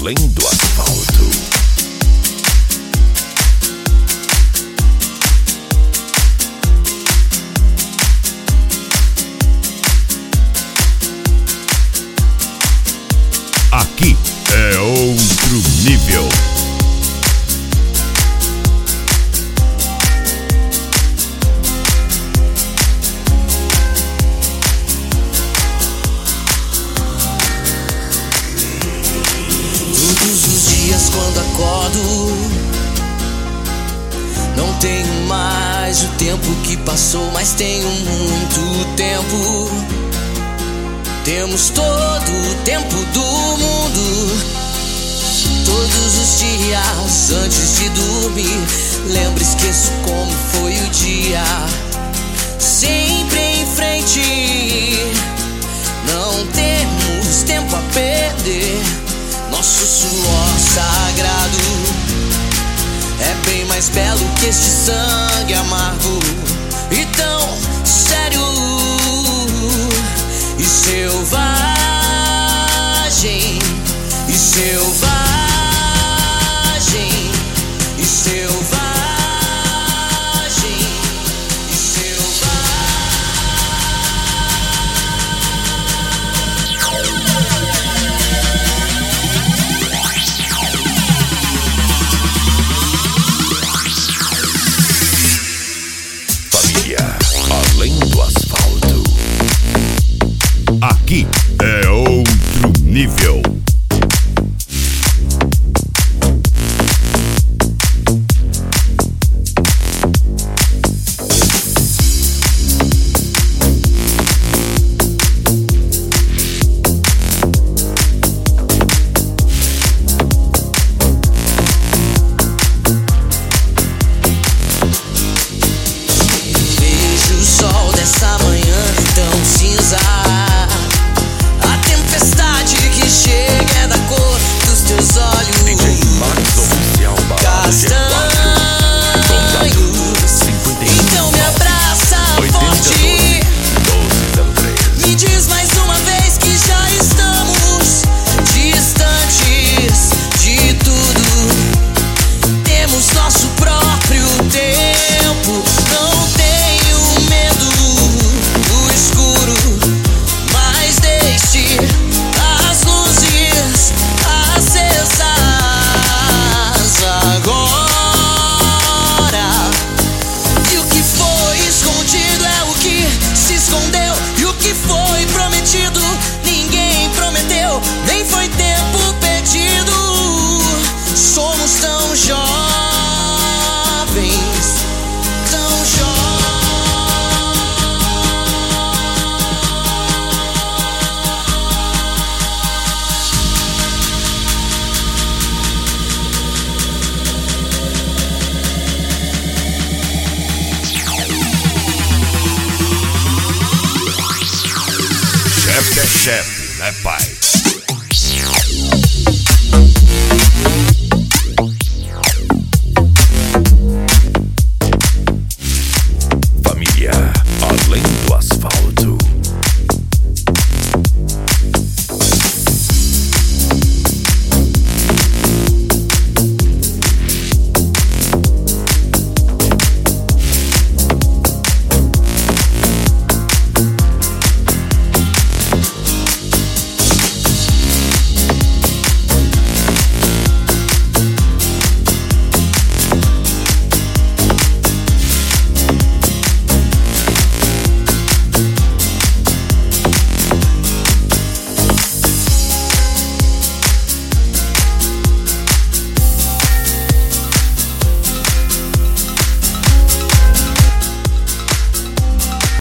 além do asfalto. Aqui é outro nível. Todos os dias quando acordo, não tenho mais o tempo que passou, mas tenho muito tempo. Temos todo o tempo do mundo. Todos os dias antes de dormir, lembro, esqueço como foi o dia. Sempre em frente, não temos tempo a perder. Nosso suor sagrado é bem mais belo que este sangue amargo e tão sério e selvagem, e selvagem, e selvagem, e Família, além do asfalto. Aqui é outro nível. vejo o sol dessa manhã tão cinza. A tempestade que chega é da cor dos teus olhos castanhos. Então me abraça forte, me diz mais uma vez que já estamos distantes de tudo. Temos nosso próprio tempo. Não tenho medo do escuro, mas deixe as luzes acesas agora. E o que foi escondido é o que se escondeu, e o que foi prometido ninguém prometeu, nem foi tempo perdido. Somos tão jovens, tão jovens. Chefe é chefe, né, pai?